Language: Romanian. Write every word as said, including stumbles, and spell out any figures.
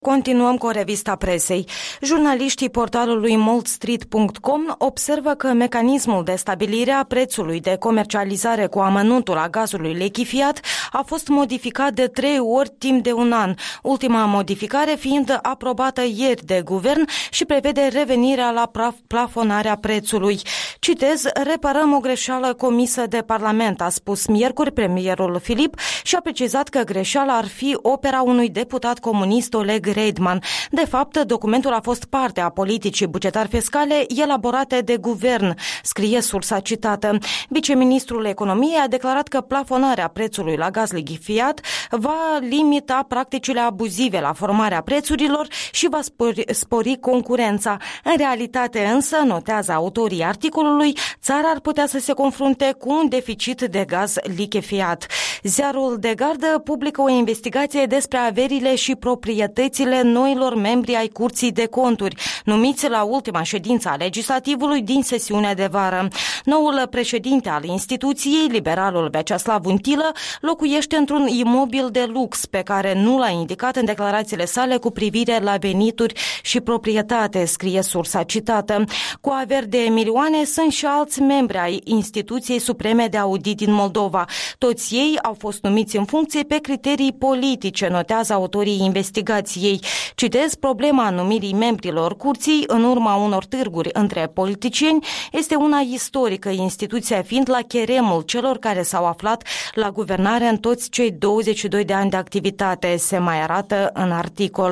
Continuăm cu revista presei. Jurnaliștii portalului moldstreet punct com observă că mecanismul de stabilire a prețului de comercializare cu amănuntul a gazului lichefiat a fost modificat de trei ori timp de un an, ultima modificare fiind aprobată ieri de guvern și prevede revenirea la plafonarea prețului. Citez, reparăm o greșeală comisă de Parlament, a spus miercuri premierul Filip și a precizat că greșeala ar fi opera unui deputat comunist, Oleg Reidman. De fapt, documentul a fost parte a politicii bugetar-fiscale elaborate de guvern, scrie sursa citată. Viceministrul Economiei a declarat că plafonarea prețului la gaz lichefiat va limita practicile abuzive la formarea prețurilor și va spori, spori concurența. În realitate însă, notează autorii articolului, țara ar putea să se confrunte cu un deficit de gaz lichefiat. Ziarul de Gardă publică o investigație despre averile și proprietățile noilor membri ai Curții de Conturi, numiți la ultima ședință a legislativului din sesiunea de vară. Noul președinte al instituției, liberalul Vyacheslav Untilă, locuiește într-un imobil de lux pe care nu l-a indicat în declarațiile sale cu privire la venituri și proprietate, scrie sursa citată. Cu averi de milioane sunt și alți membri ai Instituției Supreme de Audit din Moldova. Toți ei au fost numiți în funcție pe criterii politice, notează autorii investigației. Citez, problema numirii membrilor curții în urma unor târguri între politicieni este una istorică, instituția fiind la cheremul celor care s-au aflat la guvernare în toți cei douăzeci și doi de ani de activitate, se mai arată în articol.